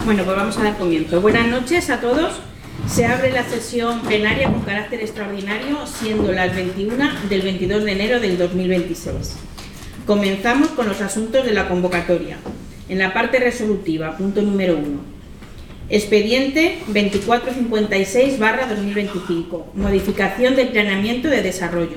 Bueno, pues vamos a dar comienzo. Buenas noches a todos. Se abre la sesión plenaria con carácter extraordinario, siendo las 21 del 22 de enero del 2026. Comenzamos con los asuntos de la convocatoria. En la parte resolutiva, punto número 1. Expediente 2456/2025. Modificación del planeamiento de desarrollo.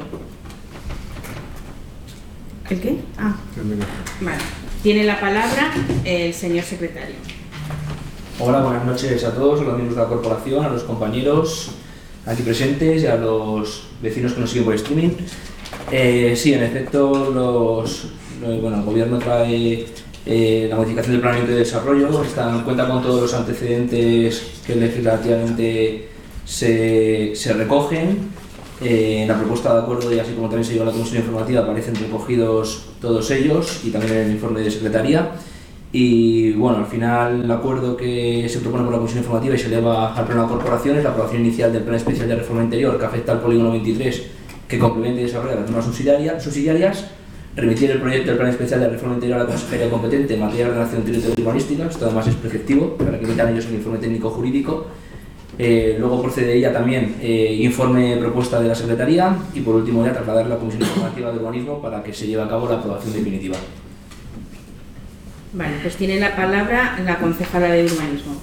¿El qué? Vale. Tiene la palabra el señor secretario. Hola, buenas noches a todos, a los miembros de la corporación, a los compañeros aquí presentes y a los vecinos que nos siguen por streaming. Sí, en efecto, el gobierno trae la modificación del planeamiento de desarrollo. Cuenta con todos los antecedentes que legislativamente se recogen. En la propuesta de acuerdo, y así como también se lleva a la comisión informativa, aparecen recogidos todos ellos y también en el informe de secretaría. Y bueno, al final el acuerdo que se propone por la comisión informativa y se eleva al pleno de la corporación es la aprobación inicial del plan especial de reforma interior que afecta al polígono 23, que complementa y desarrolla las normas subsidiarias, remitir el proyecto del plan especial de reforma interior a la consejería competente en materia de ordenación territorial y urbanística. Esto además es preceptivo para que emitan ellos el informe técnico jurídico. Luego procedería también informe propuesta de la Secretaría y por último ya trasladar a la Comisión Informativa de Urbanismo para que se lleve a cabo la aprobación definitiva. Vale, pues tiene la palabra la concejala de Urbanismo.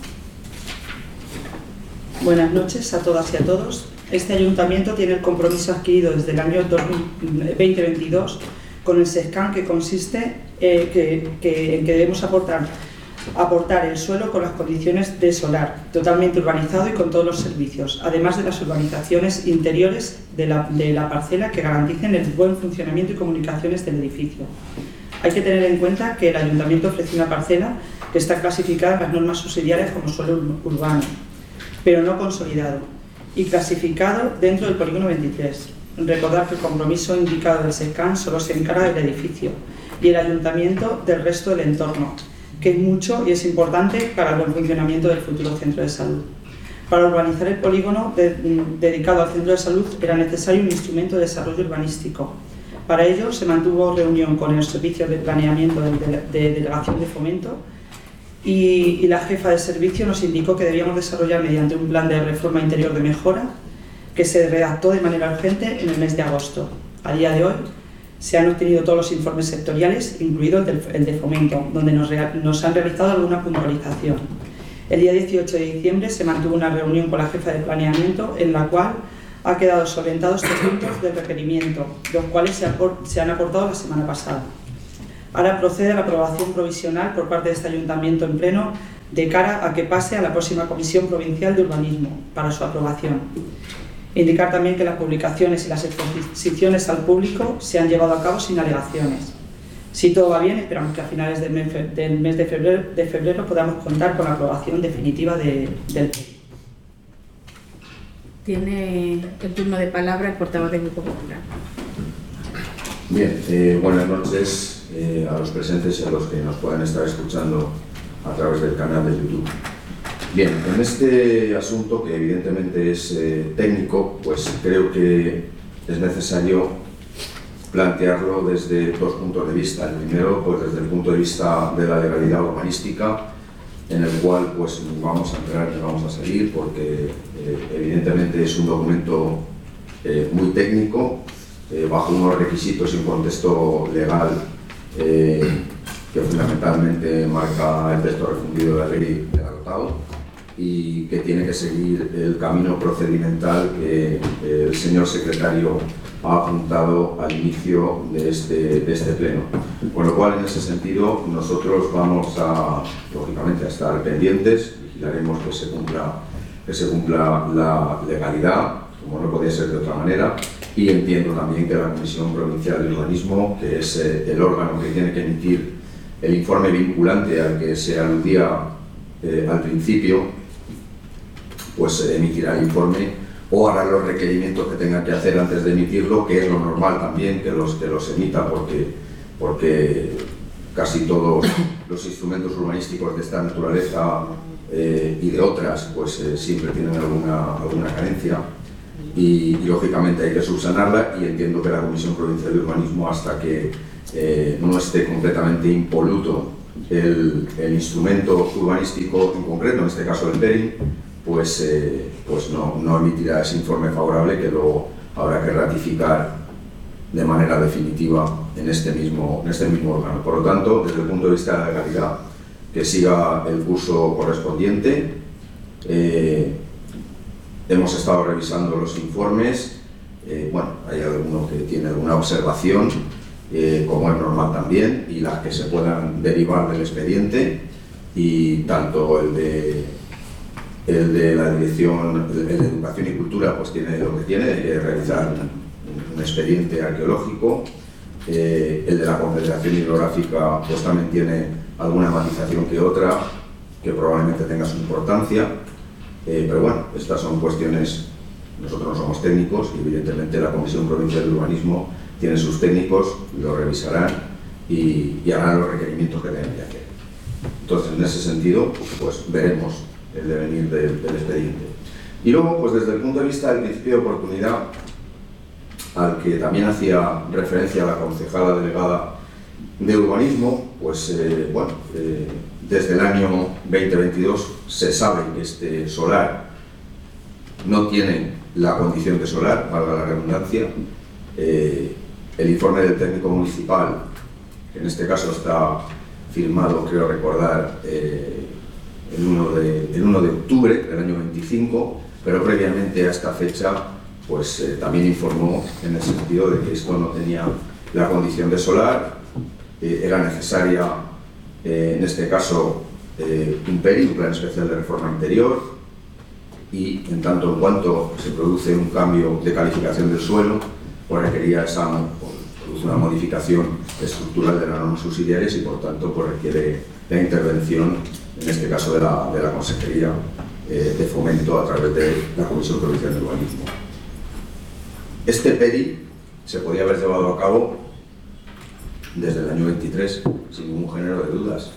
Buenas noches a todas y a todos. Este ayuntamiento tiene el compromiso adquirido desde el año 2022 con el SESCAN, que consiste en que debemos aportar el suelo con las condiciones de solar, totalmente urbanizado y con todos los servicios, además de las urbanizaciones interiores de la parcela que garanticen el buen funcionamiento y comunicaciones del edificio. Hay que tener en cuenta que el ayuntamiento ofrece una parcela que está clasificada en las normas subsidiarias como suelo urbano, pero no consolidado, y clasificado dentro del polígono 23. Recordar que el compromiso indicado del SESCAN solo se encarga del edificio y el ayuntamiento del resto del entorno, que es mucho y es importante para el buen funcionamiento del futuro centro de salud. Para urbanizar el polígono dedicado al centro de salud era necesario un instrumento de desarrollo urbanístico. Para ello se mantuvo reunión con el servicio de planeamiento de delegación de fomento y la jefa de servicio nos indicó que debíamos desarrollar mediante un plan de reforma interior de mejora que se redactó de manera urgente en el mes de agosto. A día de hoy se han obtenido todos los informes sectoriales, incluido el de fomento, donde nos han realizado alguna puntualización. El día 18 de diciembre se mantuvo una reunión con la jefa de planeamiento en la cual ha quedado solventados 3 puntos de requerimiento, los cuales se han aportado la semana pasada. Ahora procede a la aprobación provisional por parte de este ayuntamiento en pleno de cara a que pase a la próxima Comisión Provincial de Urbanismo para su aprobación. Indicar también que las publicaciones y las exposiciones al público se han llevado a cabo sin alegaciones. Si todo va bien, esperamos que a finales del mes de febrero podamos contar con la aprobación definitiva del proyecto. Tiene el turno de palabra el portavoz del Grupo Popular. Bien, buenas noches a los presentes y a los que nos puedan estar escuchando a través del canal de YouTube. Bien, en este asunto, que evidentemente es técnico, pues creo que es necesario plantearlo desde 2 puntos de vista. El primero, pues desde el punto de vista de la legalidad urbanística, en el cual pues vamos a entrar y vamos a salir, porque evidentemente es un documento muy técnico, bajo unos requisitos y un contexto legal que fundamentalmente marca el texto refundido de la ley de Garotao y que tiene que seguir el camino procedimental que el señor secretario ha apuntado al inicio de este pleno. Con lo cual, en ese sentido, nosotros vamos lógicamente, a estar pendientes, vigilaremos que se cumpla la legalidad, como no podía ser de otra manera, y entiendo también que la Comisión Provincial de Urbanismo, que es el órgano que tiene que emitir el informe vinculante al que se aludía al principio, pues emitirá el informe o hará los requerimientos que tenga que hacer antes de emitirlo, que es lo normal también que los emita, porque casi todos los instrumentos urbanísticos de esta naturaleza y de otras pues siempre tienen alguna carencia y lógicamente hay que subsanarla, y entiendo que la Comisión Provincial de Urbanismo, hasta que no esté completamente impoluto el instrumento urbanístico en concreto, en este caso el PERI, pues no emitirá ese informe favorable que luego habrá que ratificar de manera definitiva en este mismo órgano. Por lo tanto, desde el punto de vista de la legalidad, que siga el curso correspondiente. Hemos estado revisando los informes. Bueno, hay alguno que tiene alguna observación, como es normal también, y las que se puedan derivar del expediente, y tanto el de la Dirección de Educación y Cultura pues tiene lo que tiene, de realizar un expediente arqueológico. El de la Confederación Hidrográfica pues también tiene alguna matización que otra, que probablemente tenga su importancia, pero bueno, estas son cuestiones. Nosotros no somos técnicos y evidentemente la Comisión Provincial de Urbanismo tiene sus técnicos, lo revisarán y harán los requerimientos que tengan que hacer. Entonces, en ese sentido, pues veremos el devenir del expediente. Y luego, pues desde el punto de vista del principio de oportunidad, al que también hacía referencia la concejala delegada de urbanismo, pues desde el año 2022 se sabe que este solar no tiene la condición de solar, valga la redundancia. El informe del técnico municipal, que en este caso está firmado, creo recordar, el 1 de octubre del año 25, pero previamente a esta fecha pues también informó en el sentido de que esto no tenía la condición de solar, era necesaria en este caso un PERI, un Plan Especial de Reforma Interior, y en tanto en cuanto se produce un cambio de calificación del suelo, pues requería produce una modificación estructural de las normas subsidiarias y por tanto pues requiere la intervención, en este caso de la Consejería de Fomento a través de la Comisión Provincial de Urbanismo. Este PERI se podía haber llevado a cabo desde el año 23 sin ningún género de dudas.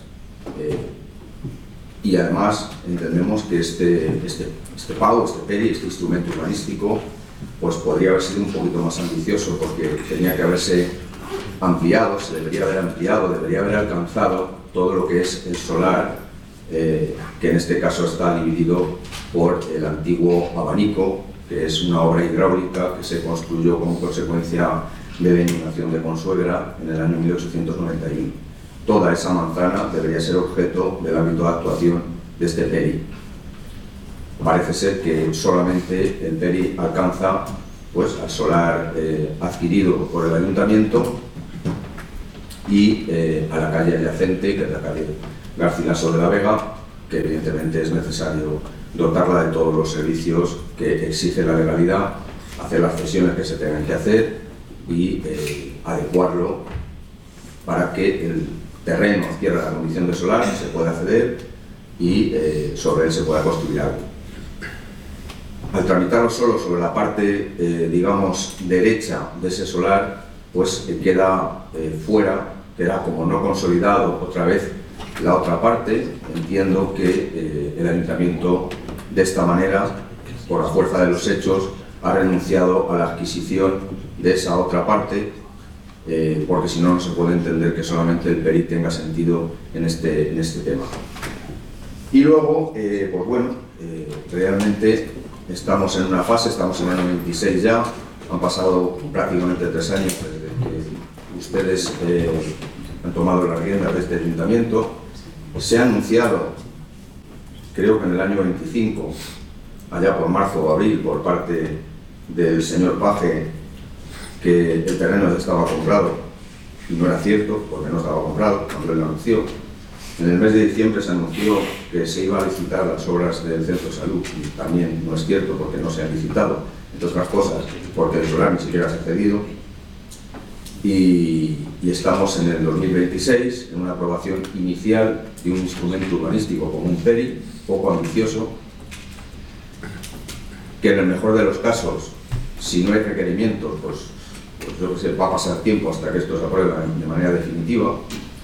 Y además entendemos que este pago, este PERI, este instrumento urbanístico, pues podría haber sido un poquito más ambicioso, porque tenía que haberse ampliado, se debería haber ampliado, debería haber alcanzado todo lo que es el solar, que en este caso está dividido por el antiguo abanico, que es una obra hidráulica que se construyó como consecuencia de la inundación de Consuegra en el año 1891. Toda esa manzana debería ser objeto del ámbito de actuación de este PERI. Parece ser que solamente el PERI alcanza pues, al solar adquirido por el ayuntamiento y a la calle adyacente, que es la calle Garcilaso de la Vega, que evidentemente es necesario dotarla de todos los servicios que exige la legalidad, hacer las cesiones que se tengan que hacer y adecuarlo para que el terreno adquiera la condición de solar, se pueda acceder y sobre él se pueda construir algo. Al tramitarlo solo sobre la parte, digamos, derecha de ese solar, pues queda fuera, queda como no consolidado otra vez la otra parte. Entiendo que el ayuntamiento de esta manera, por la fuerza de los hechos, ha renunciado a la adquisición de esa otra parte, porque si no, no se puede entender que solamente el PERI tenga sentido en este tema. Y luego, pues bueno, realmente estamos en una fase, estamos en el año 26 ya, han pasado prácticamente 3 años desde que ustedes han tomado las riendas de este ayuntamiento. Se ha anunciado, creo que en el año 25, allá por marzo o abril, por parte del señor Paje, que el terreno ya estaba comprado, y no era cierto, porque no estaba comprado cuando él lo anunció. En el mes de diciembre se anunció que se iba a licitar las obras del centro de salud, y también no es cierto, porque no se han licitado, entre otras cosas, porque el solar ni siquiera se ha cedido. Y estamos en el 2026, en una aprobación inicial de un instrumento urbanístico como un PERI, poco ambicioso, que en el mejor de los casos, si no hay requerimientos, pues yo que sé, va a pasar tiempo hasta que esto se apruebe de manera definitiva.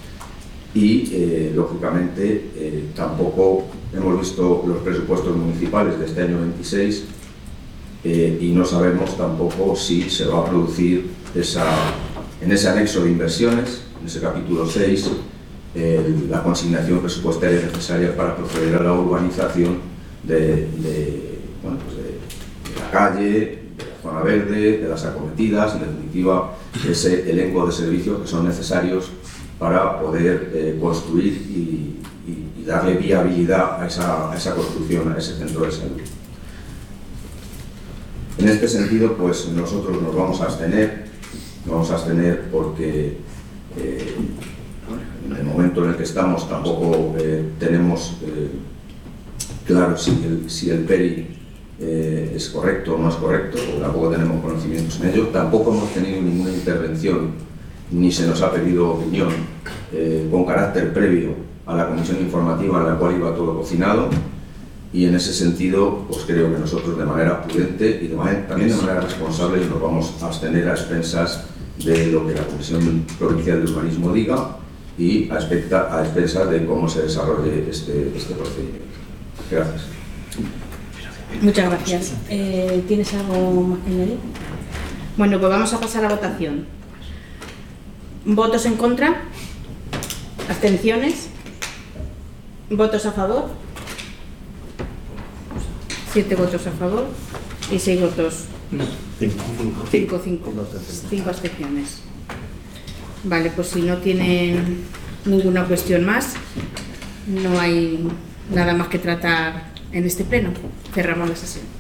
Y, lógicamente, tampoco hemos visto los presupuestos municipales de este año 26 y no sabemos tampoco si se va a producir en ese anexo de inversiones, en ese capítulo 6, la consignación presupuestaria necesaria para proceder a la urbanización de la calle, de la zona verde, de las acometidas, en definitiva, ese elenco de servicios que son necesarios para poder construir y darle viabilidad a esa construcción, a ese centro de salud. En este sentido, pues nosotros nos vamos a abstener porque en el momento en el que estamos tampoco tenemos claro si el PERI es correcto o no es correcto, tampoco tenemos conocimientos en ello, tampoco hemos tenido ninguna intervención ni se nos ha pedido opinión con carácter previo a la comisión informativa en la cual iba todo cocinado, y en ese sentido pues creo que nosotros de manera prudente y también de manera responsable nos vamos a abstener a expensas de lo que la Comisión Provincial de Urbanismo diga y a expensas de cómo se desarrolle este procedimiento. Gracias. Muchas gracias. ¿Tienes algo más que añadir? Bueno, pues vamos a pasar a votación. ¿Votos en contra? ¿Abstenciones? ¿Votos a favor? 7 votos a favor y 6 votos. No. 5 abstenciones. Vale, pues si no tienen ninguna cuestión más, no hay nada más que tratar en este pleno. Cerramos la sesión.